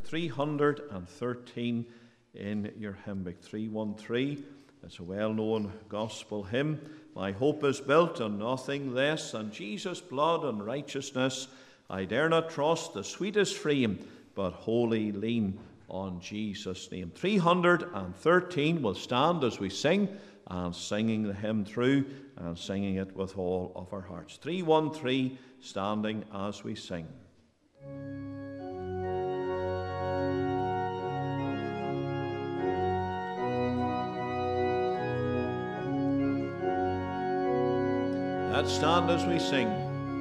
313 in your hymn book. 313. It's a well-known gospel hymn. My hope is built on nothing less than Jesus' blood and righteousness. I dare not trust the sweetest frame, but wholly lean on Jesus' name. 313 will stand as we sing, and singing the hymn through, and singing it with all of our hearts. 313, standing as we sing. Let's stand as we sing.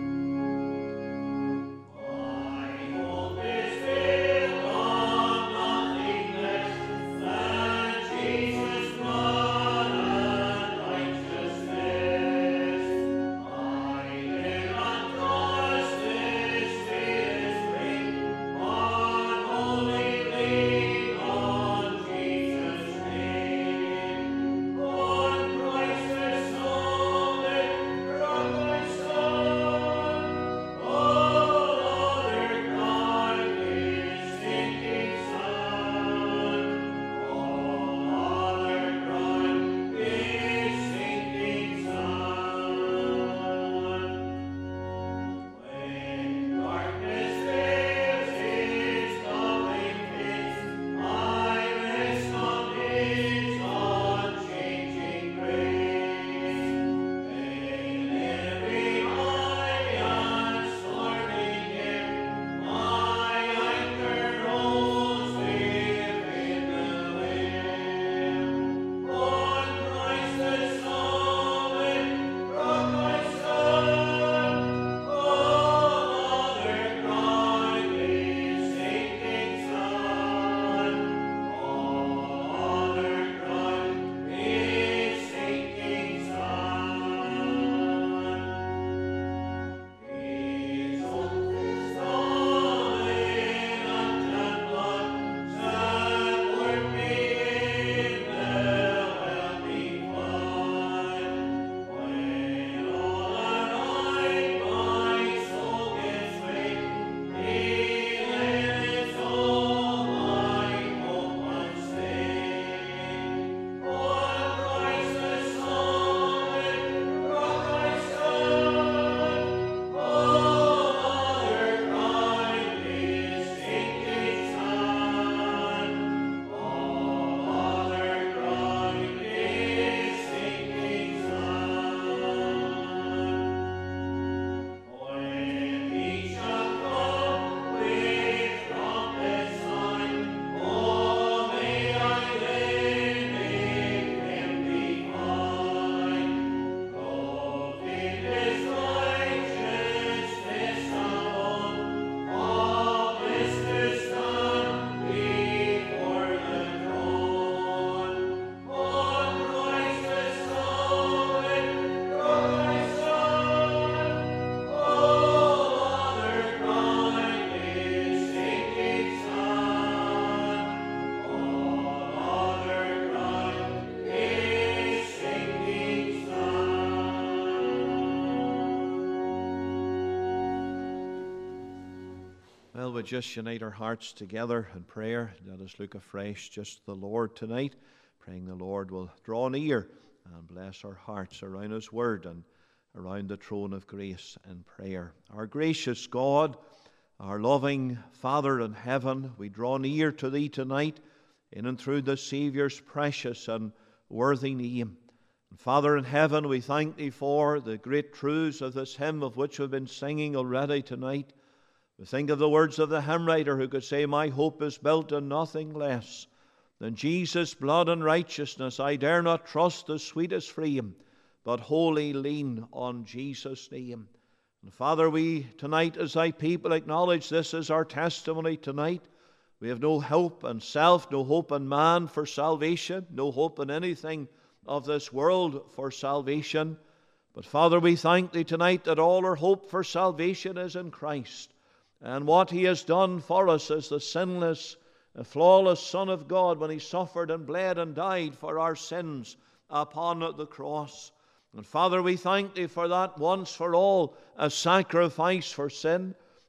Well, we just unite our hearts together in prayer. Let us look afresh just to the Lord tonight, praying the Lord will draw near and bless our hearts around His Word and around the throne of grace in prayer. Our gracious God, our loving Father in heaven, we draw near to Thee tonight in and through the Saviour's precious and worthy name. And Father in heaven, we thank Thee for the great truths of this hymn of which we've been singing already tonight. We think of the words of the hymn writer who could say, my hope is built on nothing less than Jesus' blood and righteousness. I dare not trust the sweetest frame, but wholly lean on Jesus' name. And Father, we tonight as Thy people acknowledge this as our testimony tonight. We have no hope in self, no hope in man for salvation, no hope in anything of this world for salvation. But Father, we thank Thee tonight that all our hope for salvation is in Christ. And what He has done for us as the sinless, flawless Son of God when He suffered and bled and died for our sins upon the cross. And Father, we thank Thee for that once for all, a sacrifice for sin.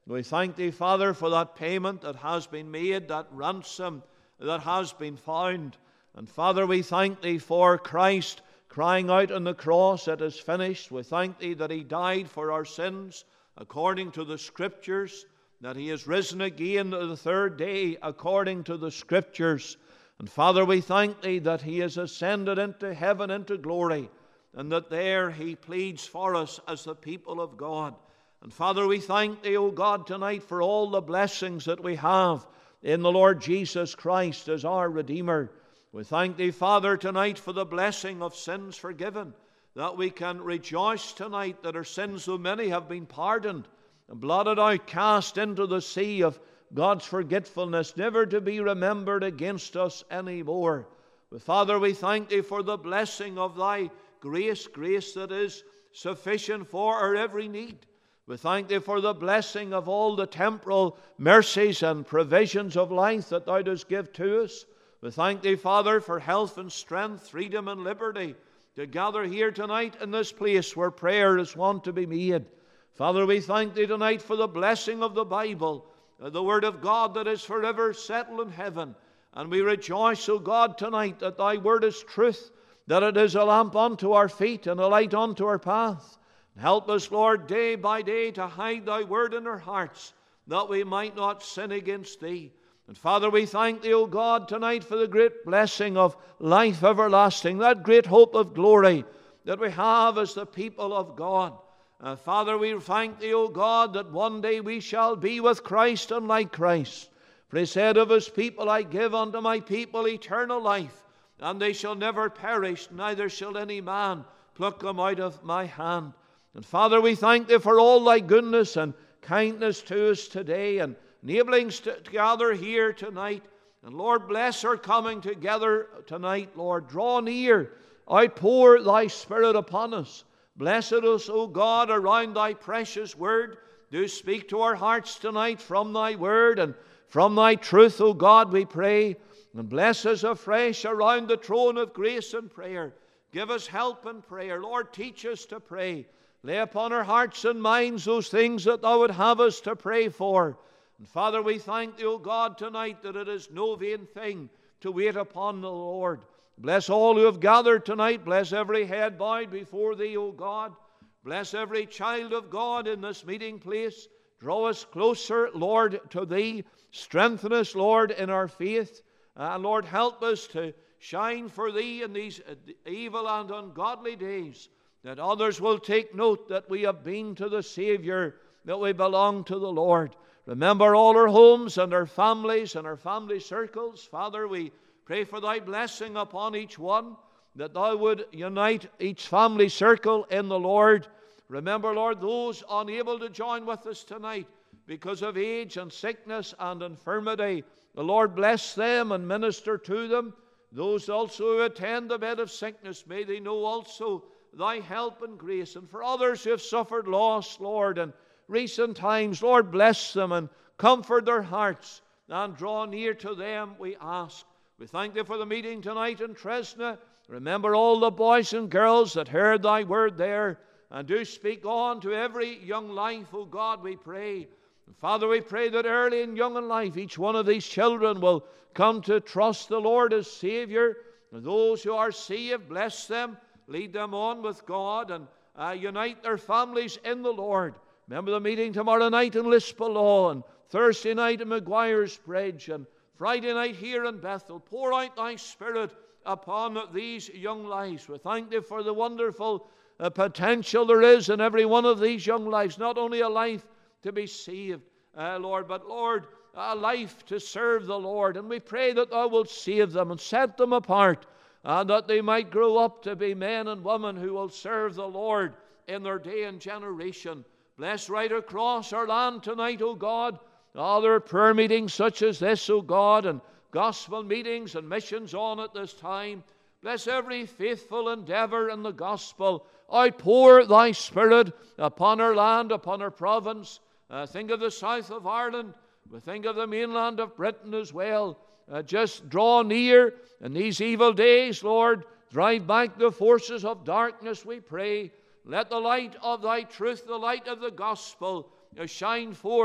We thank Thee, Father, for that payment that has been made, that ransom that has been found. And Father, we thank Thee for Christ crying out on the cross, "It is finished." We thank Thee that He died for our sins according to the Scriptures, that He is risen again the third day according to the Scriptures. And Father, we thank Thee that He is ascended into heaven, into glory, and that there He pleads for us as the people of God. And Father, we thank Thee, O God, tonight for all the blessings that we have in the Lord Jesus Christ as our Redeemer. We thank Thee, Father, tonight for the blessing of sins forgiven, that we can rejoice tonight that our sins, though many, have been pardoned and blotted out, cast into the sea of God's forgetfulness, never to be remembered against us any more. But Father, we thank Thee for the blessing of Thy grace that is sufficient for our every need. We thank Thee for the blessing of all the temporal mercies and provisions of life that Thou dost give to us. We thank Thee, Father, for health and strength, freedom and liberty to gather here tonight in this place where prayer is wont to be made. Father, we thank Thee tonight for the blessing of the Bible, the Word of God that is forever settled in heaven. And we rejoice, O God, tonight that Thy Word is truth, that it is a lamp unto our feet and a light unto our path. Help us, Lord, day by day to hide Thy Word in our hearts, that we might not sin against Thee. And Father, we thank Thee, O God, tonight for the great blessing of life everlasting, that great hope of glory that we have as the people of God. Father, we thank Thee, O God, that one day we shall be with Christ and like Christ. For He said of His people, "I give unto my people eternal life, and they shall never perish, neither shall any man pluck them out of my hand." And Father, we thank Thee for all Thy goodness and kindness to us today, and enabling us to gather here tonight. And Lord, bless our coming together tonight, Lord. Draw near, outpour Thy Spirit upon us. Bless us, O God, around Thy precious Word. Do speak to our hearts tonight from Thy Word and from Thy truth, O God, we pray. And bless us afresh around the throne of grace and prayer. Give us help in prayer. Lord, teach us to pray. Lay upon our hearts and minds those things that Thou would have us to pray for. And Father, we thank Thee, O God, tonight that it is no vain thing to wait upon the Lord. Bless all who have gathered tonight. Bless every head bowed before Thee, O God. Bless every child of God in this meeting place. Draw us closer, Lord, to Thee. Strengthen us, Lord, in our faith. Lord, help us to shine for Thee in these evil and ungodly days, that others will take note that we have been to the Savior, that we belong to the Lord. Remember all our homes and our families and our family circles. Father, we pray for Thy blessing upon each one, that Thou would unite each family circle in the Lord. Remember, Lord, those unable to join with us tonight because of age and sickness and infirmity. The Lord bless them and minister to them. Those also who attend the bed of sickness, may they know also Thy help and grace. And for others who have suffered loss, Lord, in recent times, Lord, bless them and comfort their hearts and draw near to them, we ask. We thank Thee for the meeting tonight in Tresna. Remember all the boys and girls that heard Thy word there, and do speak on to every young life, O God, we pray. And Father, we pray that early and young in life, each one of these children will come to trust the Lord as Savior. And those who are saved, bless them, lead them on with God, and unite their families in the Lord. Remember the meeting tomorrow night in Lispellaw, and Thursday night in Maguire's Bridge, and Friday night here in Bethel. Pour out Thy Spirit upon these young lives. We thank Thee for the wonderful potential there is in every one of these young lives. Not only a life to be saved, Lord, but Lord, a life to serve the Lord. And we pray that Thou wilt save them and set them apart, and that they might grow up to be men and women who will serve the Lord in their day and generation. Bless right across our land tonight, O God. Other prayer meetings such as this, O God, and gospel meetings and missions on at this time. Bless every faithful endeavor in the gospel. Outpour Thy Spirit upon our land, upon our province. Think of the south of Ireland. We think of the mainland of Britain as well. Just draw near in these evil days, Lord. Drive back the forces of darkness, we pray. Let the light of Thy truth, the light of the gospel, shine forth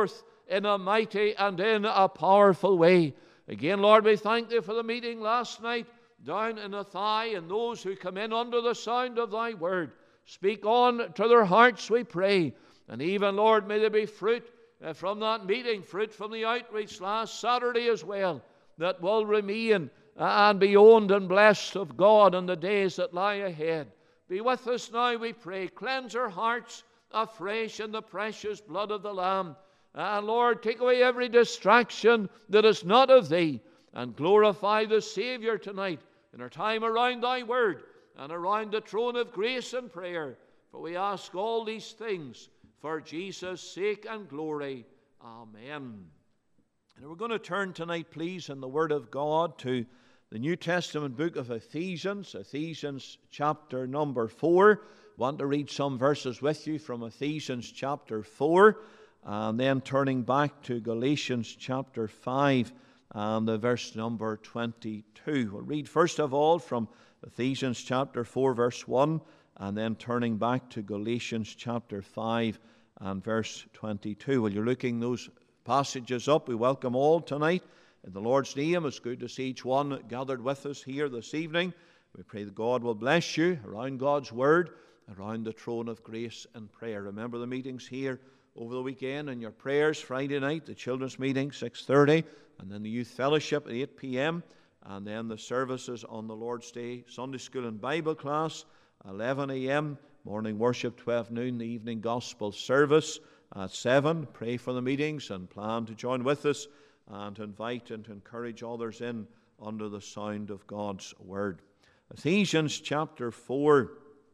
in a mighty and in a powerful way. Again, Lord, we thank Thee for the meeting last night down in Athy, and those who come in under the sound of Thy word. Speak on to their hearts, we pray. And even, Lord, may there be fruit from that meeting, fruit from the outreach last Saturday as well, that will remain and be owned and blessed of God in the days that lie ahead. Be with us now, we pray. Cleanse our hearts afresh in the precious blood of the Lamb. And Lord, take away every distraction that is not of Thee, and glorify the Savior tonight in our time around Thy word and around the throne of grace and prayer. For we ask all these things for Jesus' sake and glory. Amen. And we're going to turn tonight, please, in the Word of God to the New Testament book of Ephesians, Ephesians chapter number 4. I want to read some verses with you from Ephesians chapter 4, and then turning back to Galatians chapter 5 and the verse number 22. We'll read first of all from Ephesians chapter 4, verse 1, and then turning back to Galatians chapter 5 and verse 22. While you're looking those passages up, we welcome all tonight in the Lord's name. It's good to see each one gathered with us here this evening. We pray that God will bless you around God's word, around the throne of grace and prayer. Remember the meetings here over the weekend and your prayers Friday night, the children's meeting 6:30, and then the youth fellowship at 8 p.m., and then the services on the Lord's Day, Sunday school and Bible class 11 a.m., morning worship 12 noon, the evening gospel service at 7. Pray for the meetings and plan to join with us and to invite and to encourage others in under the sound of God's word. Ephesians chapter 4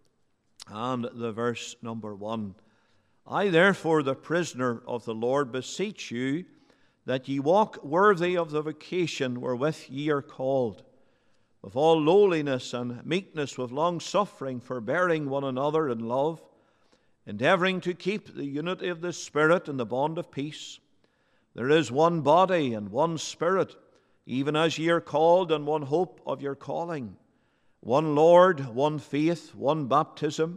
and the verse number 1. I therefore, the prisoner of the Lord, beseech you that ye walk worthy of the vocation wherewith ye are called, with all lowliness and meekness, with long-suffering, forbearing one another in love, endeavoring to keep the unity of the Spirit in the bond of peace. There is one body and one Spirit, even as ye are called, and one hope of your calling, one Lord, one faith, one baptism,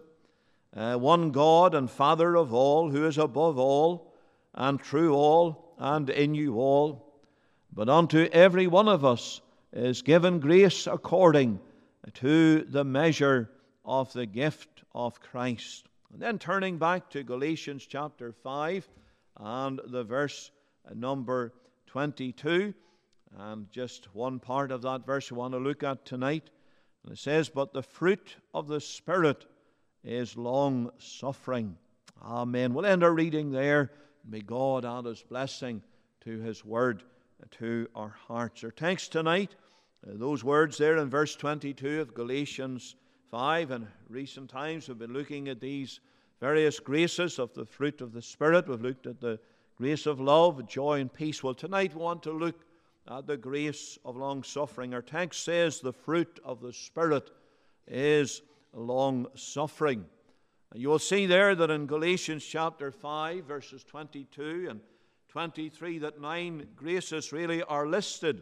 one God and Father of all, who is above all, and through all, and in you all. But unto every one of us is given grace according to the measure of the gift of Christ. And then turning back to Galatians chapter 5 and the verse number 22, and just one part of that verse we want to look at tonight. And it says, but the fruit of the Spirit is long-suffering. Amen. We'll end our reading there. May God add His blessing to His word to our hearts. Our text tonight, those words there in verse 22 of Galatians 5. In recent times we've been looking at these various graces of the fruit of the Spirit. We've looked at the grace of love, joy, and peace. Well, tonight we want to look at the grace of long-suffering. Our text says the fruit of the Spirit is long-suffering. You will see there that in Galatians chapter 5, verses 22 and 23, that 9 graces really are listed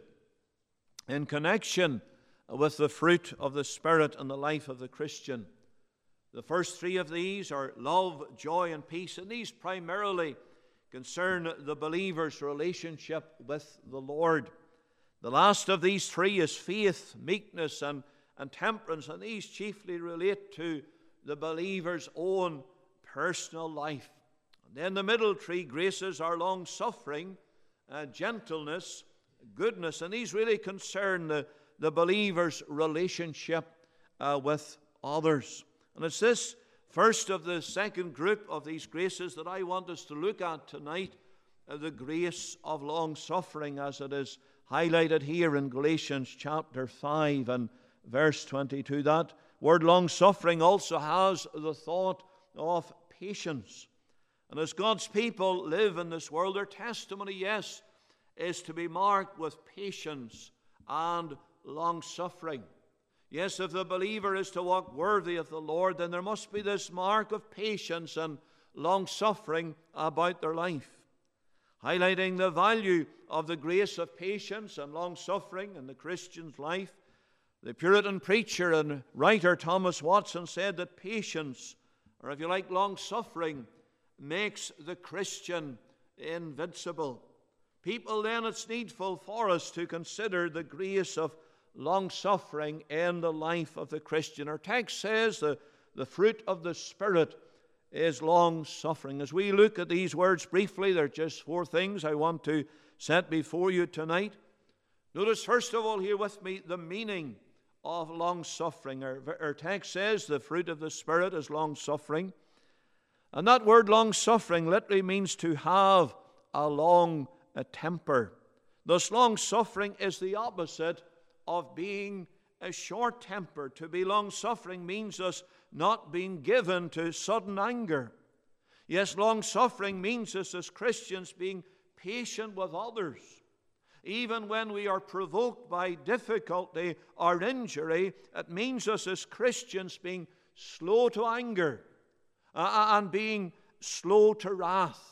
in connection with the fruit of the Spirit in the life of the Christian. The first 3 of these are love, joy, and peace, and these primarily concern the believer's relationship with the Lord. The last of these 3 is faith, meekness, and temperance, and these chiefly relate to the believer's own personal life. And then the middle 3 graces are long-suffering, gentleness, goodness, and these really concern the believer's relationship with others. And it's this first of the second group of these graces that I want us to look at tonight, the grace of long-suffering, as it is highlighted here in Galatians chapter 5 and verse 22. That word long-suffering also has the thought of patience. And as God's people live in this world, their testimony, yes, is to be marked with patience and long-suffering. Yes, if the believer is to walk worthy of the Lord, then there must be this mark of patience and long-suffering about their life. Highlighting the value of the grace of patience and long-suffering in the Christian's life, the Puritan preacher and writer Thomas Watson said that patience, or if you like long-suffering, makes the Christian invincible. People, then it's needful for us to consider the grace of long-suffering in the life of the Christian. Our text says the fruit of the Spirit is long-suffering. As we look at these words briefly, there are just 4 things I want to set before you tonight. Notice first of all here with me the meaning of long-suffering. Our text says the fruit of the Spirit is long-suffering. And that word long-suffering literally means to have a long temper. Thus long-suffering is the opposite of being a short-tempered. To be long-suffering means us not being given to sudden anger. Yes, long-suffering means us as Christians being patient with others. Even when we are provoked by difficulty or injury, it means us as Christians being slow to anger and being slow to wrath.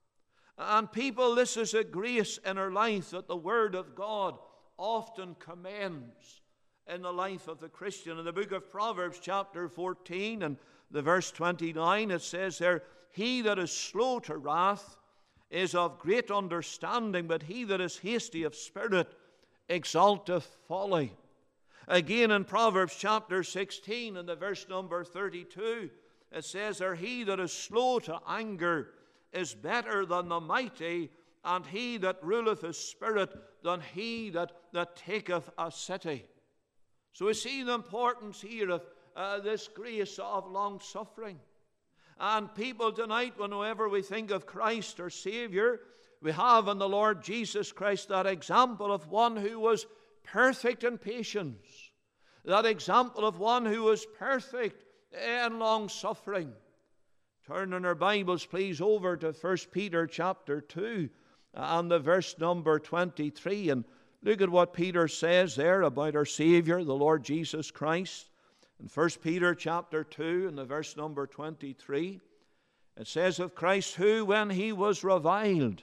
And people, this is a grace in our life that the Word of God often commends in the life of the Christian. In the book of Proverbs, chapter 14 and the verse 29, it says there, "He that is slow to wrath is of great understanding, but he that is hasty of spirit exalteth folly." Again in Proverbs chapter 16 and the verse number 32, it says there, "He that is slow to anger is better than the mighty, and he that ruleth his spirit than he that taketh a city." So we see the importance here of this grace of long-suffering. And people tonight, whenever we think of Christ our Savior, we have in the Lord Jesus Christ that example of one who was perfect in patience, that example of one who was perfect in long-suffering. Turn in our Bibles, please, over to 1 Peter chapter 2 and the verse number 23. And look at what Peter says there about our Savior, the Lord Jesus Christ. In 1 Peter chapter 2 and the verse number 23, it says of Christ, "Who, when he was reviled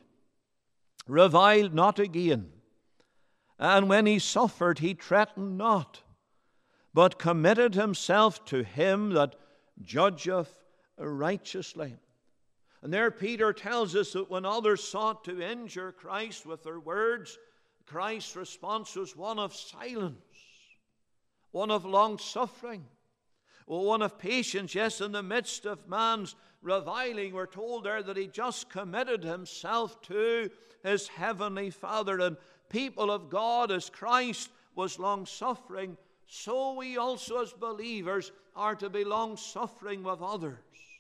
not again. And when he suffered, he threatened not, but committed himself to him that judgeth righteously." And there Peter tells us that when others sought to injure Christ with their words, Christ's response was one of silence, one of long-suffering, one of patience. Yes, in the midst of man's reviling, we're told there that he just committed himself to his heavenly Father. And people of God, as Christ was long-suffering, so we also as believers are to be long-suffering with others.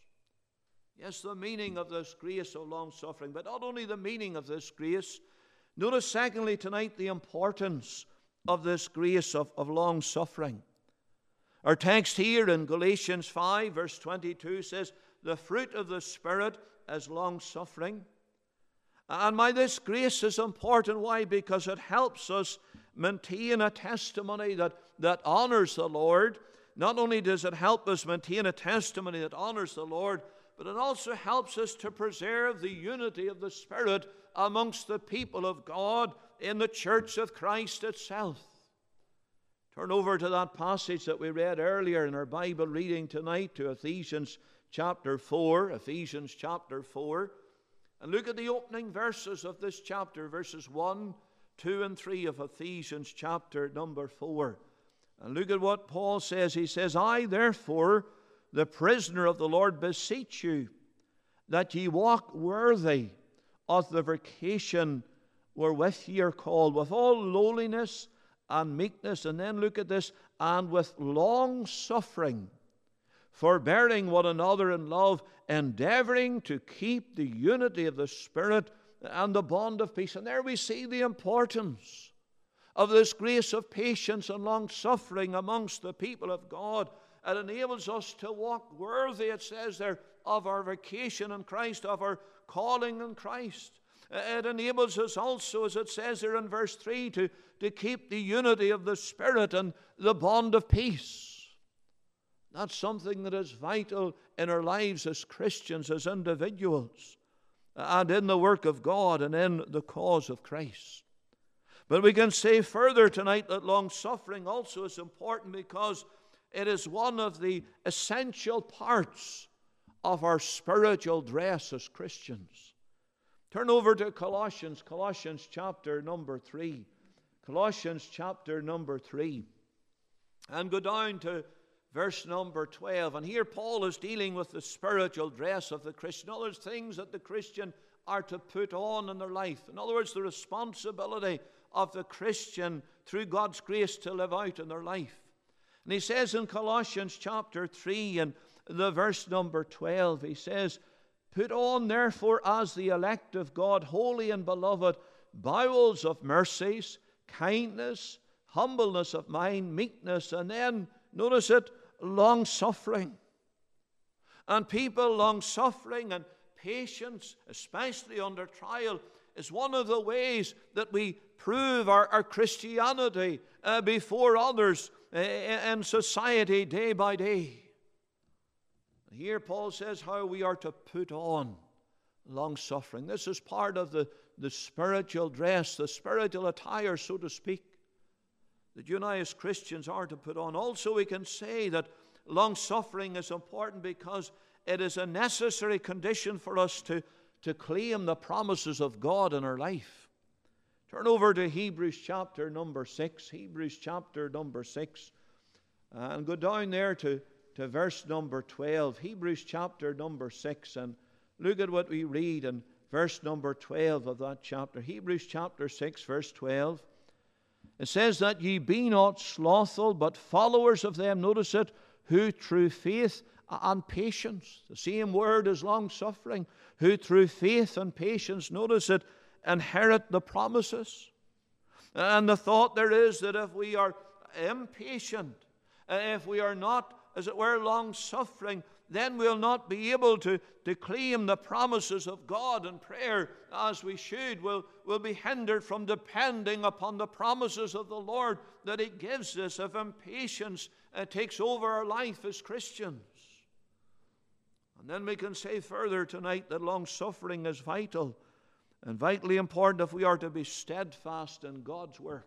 Yes, the meaning of this grace of long-suffering, but not only the meaning of this grace. Notice secondly tonight the importance of this grace of long-suffering. Our text here in Galatians 5 verse 22 says, "The fruit of the Spirit is long-suffering." And this grace is important. Why? Because it helps us maintain a testimony that honors the Lord. Not only does it help us maintain a testimony that honors the Lord, but it also helps us to preserve the unity of the Spirit amongst the people of God in the church of Christ itself. Turn over to that passage that we read earlier in our Bible reading tonight, to Ephesians chapter 4. Ephesians chapter 4. And look at the opening verses of this chapter, verses 1, 2, and 3 of Ephesians chapter number 4. And look at what Paul says. He says, "I therefore, the prisoner of the Lord, beseech you, that ye walk worthy of the vocation wherewith ye are called, with all lowliness and meekness." And then look at this, "and with long suffering, forbearing one another in love, endeavoring to keep the unity of the Spirit and the bond of peace." And there we see the importance of this grace of patience and long suffering amongst the people of God. It enables us to walk worthy, it says there, of our vocation in Christ, of our calling in Christ. It enables us also, as it says there in verse 3, to keep the unity of the Spirit and the bond of peace. That's something that is vital in our lives as Christians, as individuals, and in the work of God and in the cause of Christ. But we can say further tonight that long-suffering also is important because it is one of the essential parts of our spiritual dress as Christians. Turn over to Colossians chapter number 3. Colossians chapter number 3. And go down to verse number 12. And here Paul is dealing with the spiritual dress of the Christian. In other words, things that the Christian are to put on in their life. In other words, the responsibility of the Christian through God's grace to live out in their life. And he says in Colossians chapter 3 and the verse number 12, he says, "Put on therefore as the elect of God, holy and beloved, bowels of mercies, kindness, humbleness of mind, meekness," and then, notice it, long-suffering. And people, long-suffering and patience, especially under trial, is one of the ways that we prove our Christianity before others in society day by day. Here Paul says how we are to put on long-suffering. This is part of the spiritual dress, the spiritual attire, so to speak, that you and I as Christians are to put on. Also, we can say that long-suffering is important because it is a necessary condition for us to claim the promises of God in our life. Turn over to Hebrews chapter number 6. Hebrews chapter number 6. And go down there to verse number 12. Hebrews chapter number 6. And look at what we read in verse number 12 of that chapter. Hebrews chapter 6, verse 12. It says that ye be not slothful, but followers of them, notice it, who through faith and patience, the same word as long-suffering, who through faith and patience, notice it, inherit the promises. And the thought there is that if we are impatient, if we are not, as it were, long-suffering, then we'll not be able to claim the promises of God in prayer as we should. We'll be hindered from depending upon the promises of the Lord that He gives us if impatience takes over our life as Christians. And then we can say further tonight that long-suffering is vital and vitally important if we are to be steadfast in God's work,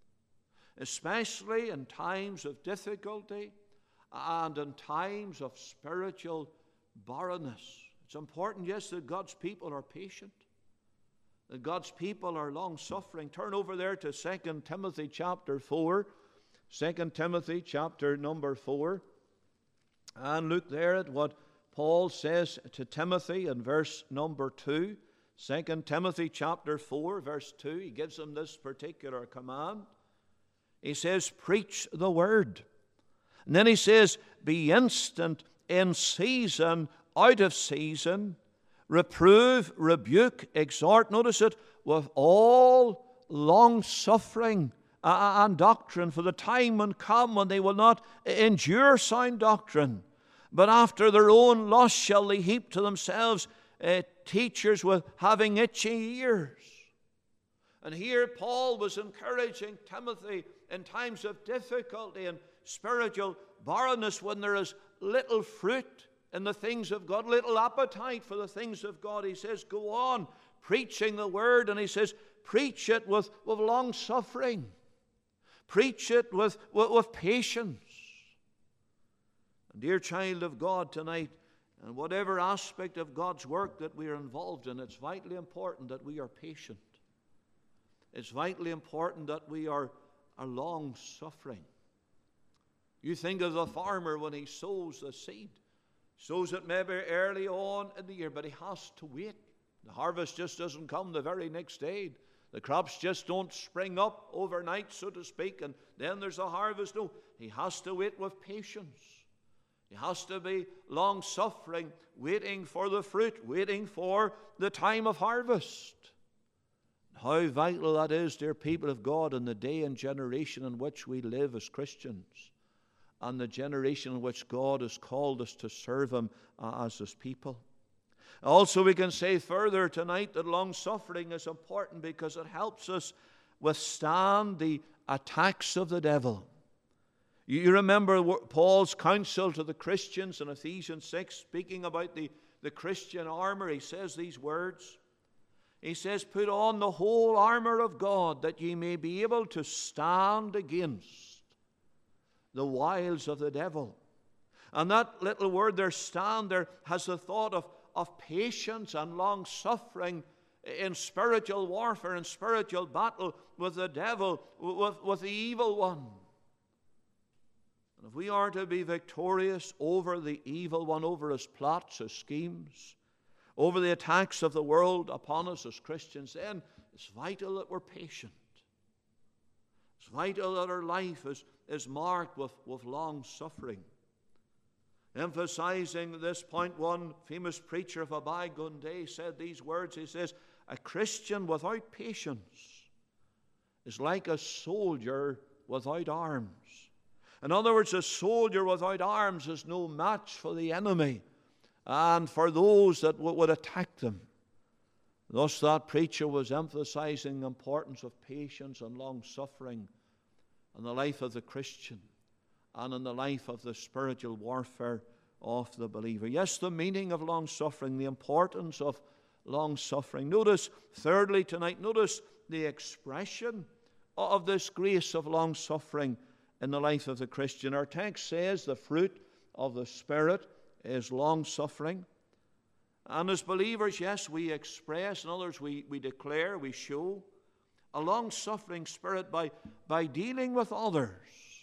especially in times of difficulty and in times of spiritual barrenness. It's important, yes, that God's people are patient, that God's people are long-suffering. Turn over there to 2 Timothy chapter 4. 2 Timothy chapter number 4. And look there at what Paul says to Timothy in verse number 2. 2 Timothy chapter 4, verse 2. He gives him this particular command. He says, "Preach the word." And then he says, "Be instant in season, out of season, reprove, rebuke, exhort," notice it, "with all long-suffering and doctrine, for the time will come when they will not endure sound doctrine, but after their own lust shall they heap to themselves teachers with having itchy ears." And here Paul was encouraging Timothy in times of difficulty and spiritual barrenness, when there is little fruit in the things of God, little appetite for the things of God. He says, go on preaching the word, and he says, preach it with long suffering. Preach it with patience. And dear child of God, tonight, and whatever aspect of God's work that we are involved in, it's vitally important that we are patient. It's vitally important that we are long-suffering. You think of the farmer when he sows the seed. Sows it maybe early on in the year, but he has to wait. The harvest just doesn't come the very next day. The crops just don't spring up overnight, so to speak, and then there's a harvest. No, he has to wait with patience. He has to be long-suffering, waiting for the fruit, waiting for the time of harvest. How vital that is, dear people of God, in the day and generation in which we live as Christians, and the generation in which God has called us to serve Him as His people. Also, we can say further tonight that long-suffering is important because it helps us withstand the attacks of the devil. You remember Paul's counsel to the Christians in Ephesians 6, speaking about the Christian armor. He says these words. He says, "Put on the whole armor of God, that ye may be able to stand against the wiles of the devil." And that little word there, stand, there has the thought of patience and long-suffering in spiritual warfare, in spiritual battle with the devil, with the evil one. And if we are to be victorious over the evil one, over his plots, his schemes, over the attacks of the world upon us as Christians, then it's vital that we're patient. It's vital that our life is marked with long suffering. Emphasizing this point, one famous preacher of a bygone day said these words. He says, "A Christian without patience is like a soldier without arms." In other words, a soldier without arms is no match for the enemy and for those that would attack them. Thus, that preacher was emphasizing the importance of patience and long suffering in the life of the Christian and in the life of the spiritual warfare of the believer. Yes, the meaning of long suffering, the importance of long suffering. Notice, thirdly, tonight, notice the expression of this grace of long suffering in the life of the Christian. Our text says the fruit of the Spirit is long suffering. And as believers, yes, we express, in others we declare, we show a long suffering spirit by dealing with others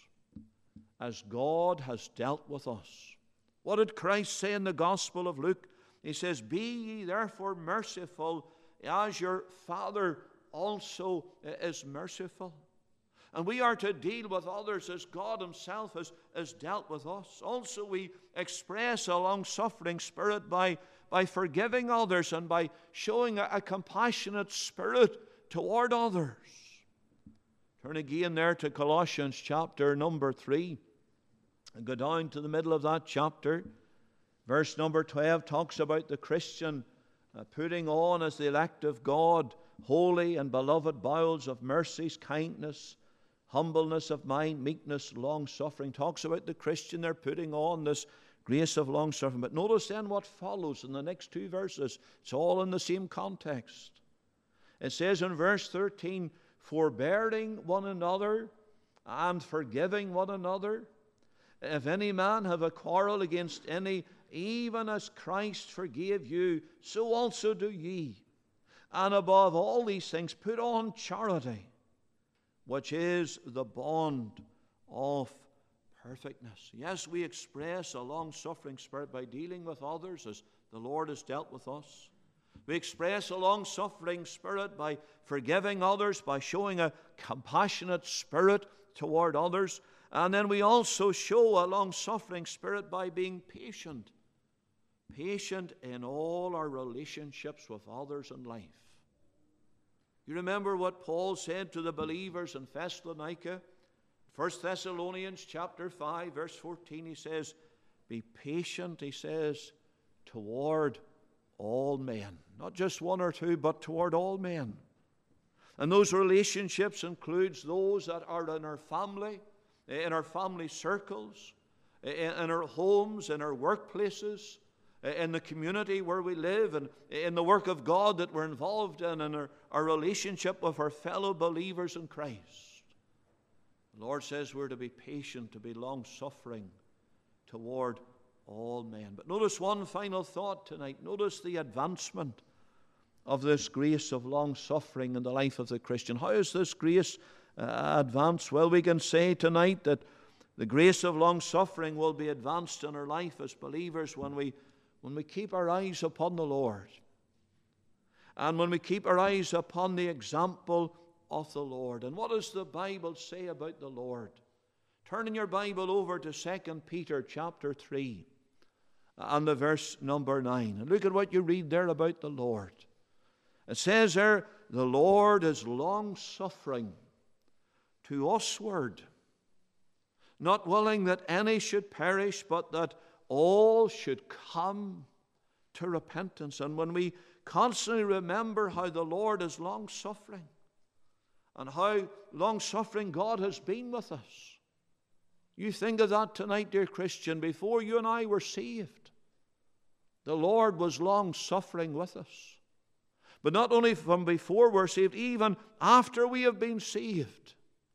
as God has dealt with us. What did Christ say in the Gospel of Luke? He says, "Be ye therefore merciful, as your Father also is merciful." And we are to deal with others as God himself has dealt with us. Also, we express a long-suffering spirit by forgiving others and by showing a compassionate spirit toward others. Turn again there to Colossians chapter number 3 and go down to the middle of that chapter. Verse number 12 talks about the Christian putting on as the elect of God holy and beloved bowels of mercies, kindness, humbleness of mind, meekness, long-suffering. Talks about the Christian there putting on this grace of long-suffering. But notice then what follows in the next two verses. It's all in the same context. It says in verse 13, "Forbearing one another and forgiving one another. If any man have a quarrel against any, even as Christ forgave you, so also do ye. And above all these things put on charity, which is the bond of perfectness." Yes, we express a long-suffering spirit by dealing with others as the Lord has dealt with us. We express a long-suffering spirit by forgiving others, by showing a compassionate spirit toward others. And then we also show a long-suffering spirit by being patient. Patient in all our relationships with others in life. You remember what Paul said to the believers in Thessalonica? 1 Thessalonians chapter 5, verse 14, he says, "Be patient," he says, "toward all men." Not just one or two, but toward all men. And those relationships includes those that are in our family circles, in our homes, in our workplaces, in the community where we live, and in the work of God that we're involved in, and our relationship with our fellow believers in Christ. The Lord says we're to be patient, to be long-suffering toward all men. But notice one final thought tonight. Notice the advancement of this grace of long-suffering in the life of the Christian. How is this grace advanced? Well, we can say tonight that the grace of long-suffering will be advanced in our life as believers when we keep our eyes upon the Lord, and when we keep our eyes upon the example of the Lord. And what does the Bible say about the Lord? Turn in your Bible over to 2 Peter chapter 3 and the verse number 9. And look at what you read there about the Lord. It says there, "The Lord is long-suffering to usward, not willing that any should perish, but that all should come to repentance." And when we constantly remember how the Lord is long-suffering and how long-suffering God has been with us, you think of that tonight, dear Christian. Before you and I were saved, the Lord was long-suffering with us. But not only from before we're saved, even after we have been saved,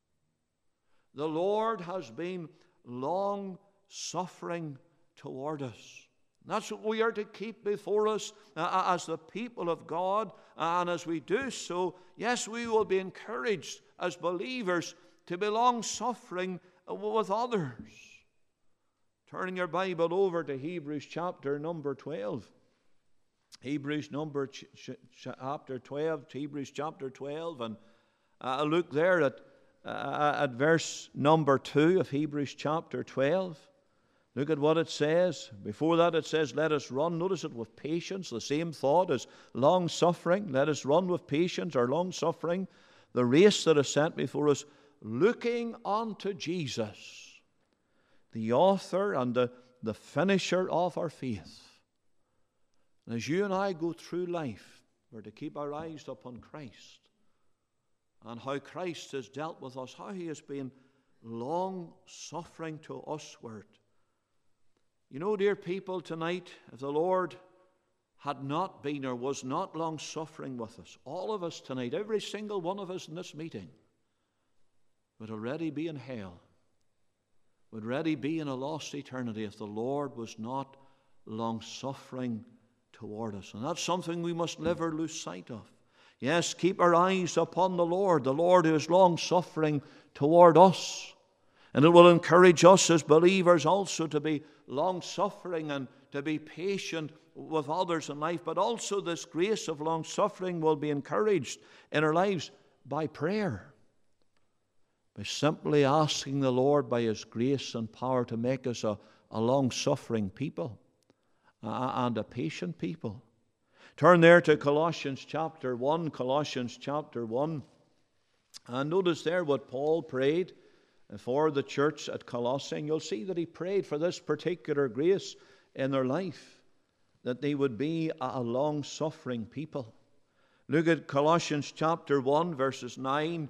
the Lord has been long-suffering toward us. That's what we are to keep before us as the people of God. And as we do so, yes, we will be encouraged as believers to be long-suffering with others. Turning your Bible over to Hebrews chapter number 12. Hebrews chapter 12. And look there at verse number 2 of Hebrews chapter 12. Look at what it says. Before that it says, let us run. Notice it, with patience. The same thought as long-suffering. Let us run with patience or long-suffering the race that is set before us, looking unto Jesus, the author and the finisher of our faith. And as you and I go through life, we're to keep our eyes upon Christ and how Christ has dealt with us, how he has been long-suffering to usward. You know, dear people, tonight, if the Lord had not been or was not long-suffering with us, all of us tonight, every single one of us in this meeting, would already be in hell, would already be in a lost eternity if the Lord was not long-suffering toward us. And that's something we must never lose sight of. Yes, keep our eyes upon the Lord who is long-suffering toward us. And it will encourage us as believers also to be long-suffering and to be patient with others in life. But also this grace of long-suffering will be encouraged in our lives by prayer. By simply asking the Lord by his grace and power to make us a long-suffering people and a patient people. Turn there to Colossians chapter 1. Colossians chapter 1. And notice there what Paul prayed for the church at Colossae. And you'll see that he prayed for this particular grace in their life, that they would be a long-suffering people. Look at Colossians chapter 1, verses 9,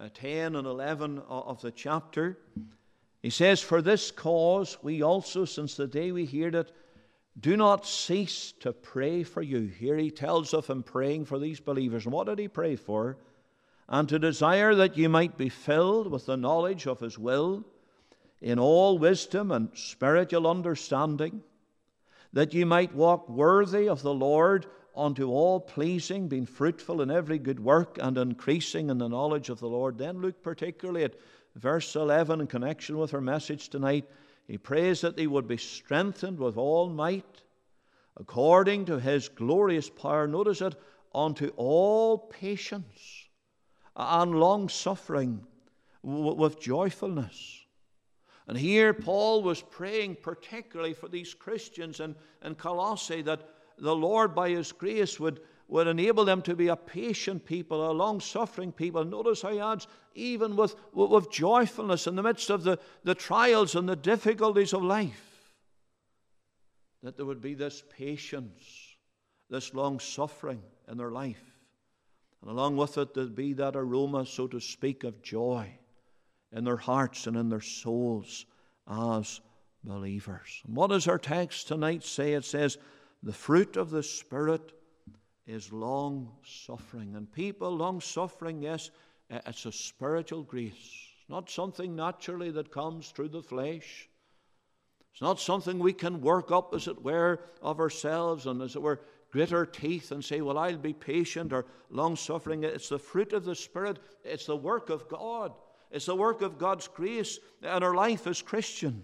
10 and 11 of the chapter. He says, for this cause we also, since the day we heard it, do not cease to pray for you. Here he tells of him praying for these believers. And what did he pray for? And to desire that you might be filled with the knowledge of his will, in all wisdom and spiritual understanding, that you might walk worthy of the Lord unto all pleasing, being fruitful in every good work and increasing in the knowledge of the Lord. Then look particularly at verse 11 in connection with our message tonight. He prays that they would be strengthened with all might, according to his glorious power. Notice it, unto all patience and long-suffering with joyfulness. And here Paul was praying particularly for these Christians in Colossae, that the Lord by his grace would enable them to be a patient people, a long-suffering people. Notice how he adds, even with joyfulness in the midst of the trials and the difficulties of life, that there would be this patience, this long-suffering in their life. And along with it, there'd be that aroma, so to speak, of joy in their hearts and in their souls as believers. And what does our text tonight say? It says, the fruit of the Spirit is long-suffering. And people, long-suffering, yes, it's a spiritual grace. It's not something naturally that comes through the flesh. It's not something we can work up, as it were, of ourselves and, as it were, grit our teeth and say, well, I'll be patient or long-suffering. It's the fruit of the Spirit. It's the work of God. It's the work of God's grace in our life as Christians.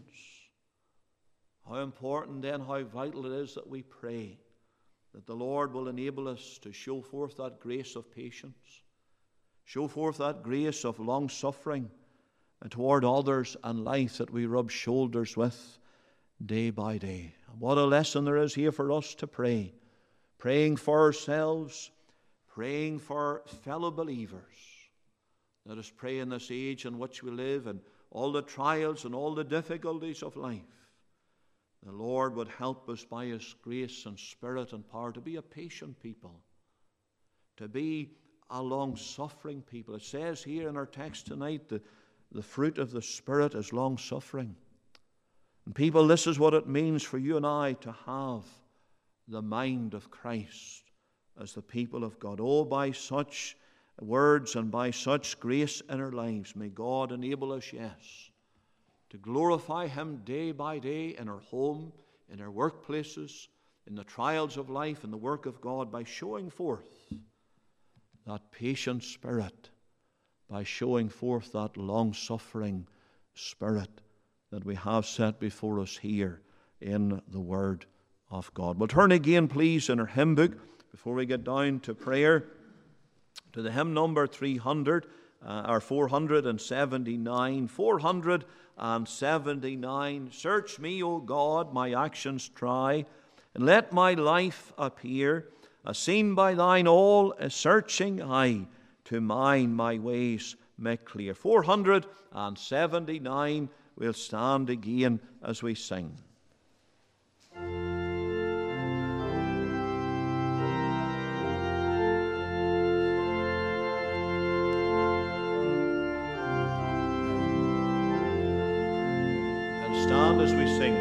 How important then, how vital it is that we pray that the Lord will enable us to show forth that grace of patience, show forth that grace of long-suffering and toward others and life that we rub shoulders with day by day. And what a lesson there is here for us to pray. Praying for ourselves, praying for fellow believers. Let us pray in this age in which we live and all the trials and all the difficulties of life. The Lord would help us by his grace and Spirit and power to be a patient people, to be a long-suffering people. It says here in our text tonight that the fruit of the Spirit is long-suffering. And people, this is what it means for you and I to have the mind of Christ as the people of God. Oh, by such words and by such grace in our lives, may God enable us, yes, to glorify him day by day in our home, in our workplaces, in the trials of life, in the work of God, by showing forth that patient spirit, by showing forth that long-suffering spirit that we have set before us here in the Word of God. We'll turn again, please, in our hymn book, before we get down to prayer, to the hymn number 300, or 479. 479. Search me, O God, my actions try, and let my life appear, as seen by thine all-searching eye, to mine my ways make clear. 479, we'll stand again as we sing. And stand as we sing.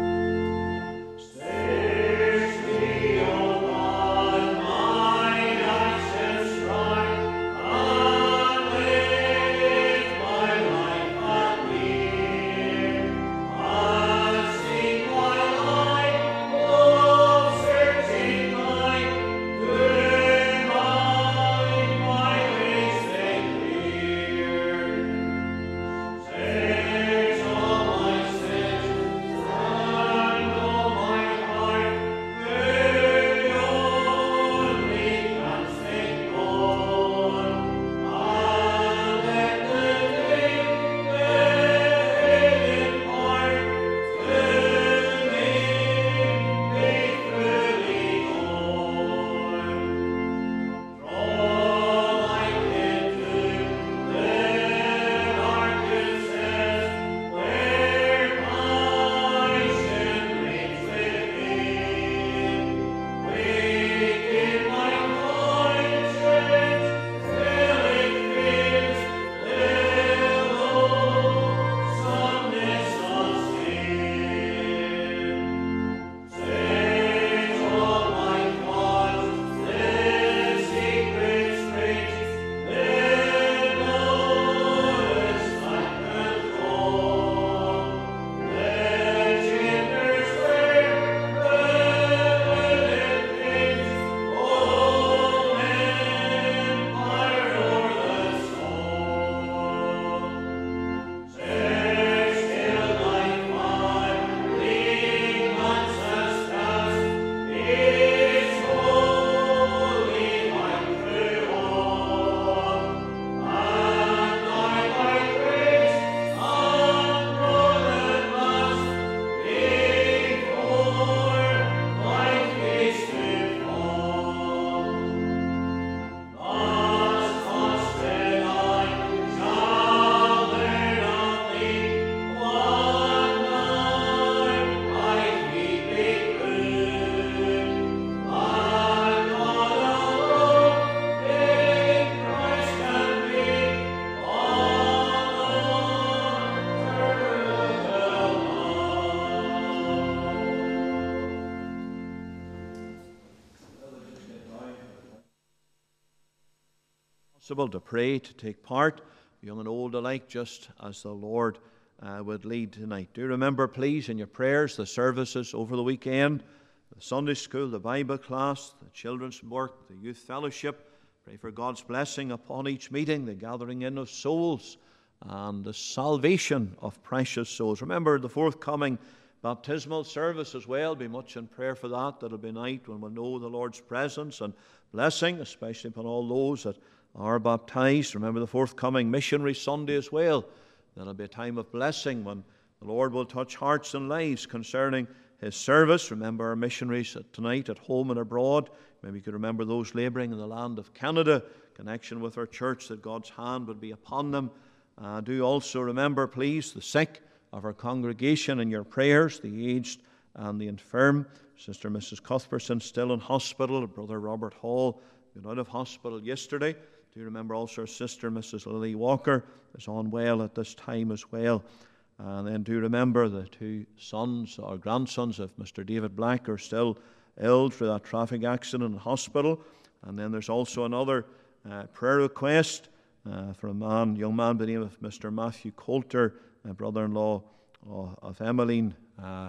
To pray, to take part, young and old alike, just as the Lord would lead tonight. Do remember, please, in your prayers, the services over the weekend, the Sunday school, the Bible class, the children's work, the youth fellowship. Pray for God's blessing upon each meeting, the gathering in of souls, and the salvation of precious souls. Remember the forthcoming baptismal service as well. Be much in prayer for that. That'll be night when we'll know the Lord's presence and blessing, especially upon all those that are baptized. Remember the forthcoming missionary Sunday as well. That'll be a time of blessing when the Lord will touch hearts and lives concerning His service. Remember our missionaries tonight at home and abroad. Maybe you could remember those labouring in the land of Canada, connection with our church, that God's hand would be upon them. Do also remember, please, the sick of our congregation in your prayers, the aged and the infirm. Sister Mrs. Cuthbertson still in hospital. Brother Robert Hall got out of hospital yesterday. Do you remember also our sister Mrs. Lily Walker is on well at this time as well. And then do remember the two sons or grandsons of Mr. David Black are still ill through that traffic accident in hospital. And then there's also another prayer request for a young man by the name of Mr. Matthew Coulter, brother-in-law of Emmeline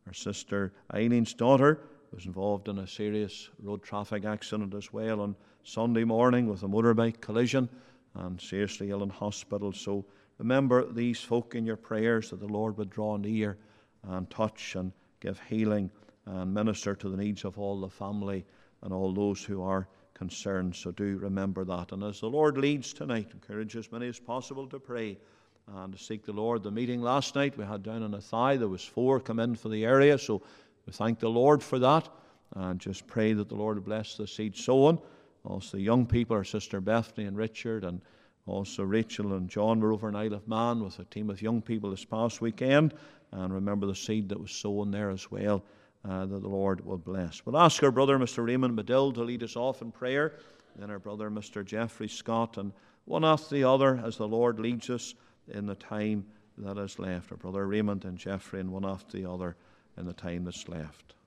Our sister Eileen's daughter was involved in a serious road traffic accident as well on Sunday morning with a motorbike collision and seriously ill in hospital. So remember these folk in your prayers, that the Lord would draw near and touch and give healing and minister to the needs of all the family and all those who are concerned. So do remember that. And as the Lord leads tonight, encourage as many as possible to pray and to seek the Lord. The meeting last night we had down in Athy, there was 4 come in for the area, so we thank the Lord for that and just pray that the Lord would bless the seed sown. Also the young people, our sister Bethany and Richard, and also Rachel and John were over in Isle of Man with a team of young people this past weekend, and remember the seed that was sown there as well, that the Lord will bless. We'll ask our brother Mr. Raymond Medill to lead us off in prayer, then our brother Mr. Jeffrey Scott, and one after the other as the Lord leads us in the time that is left. Our brother Raymond and Jeffrey, and one after the other in the time that's left.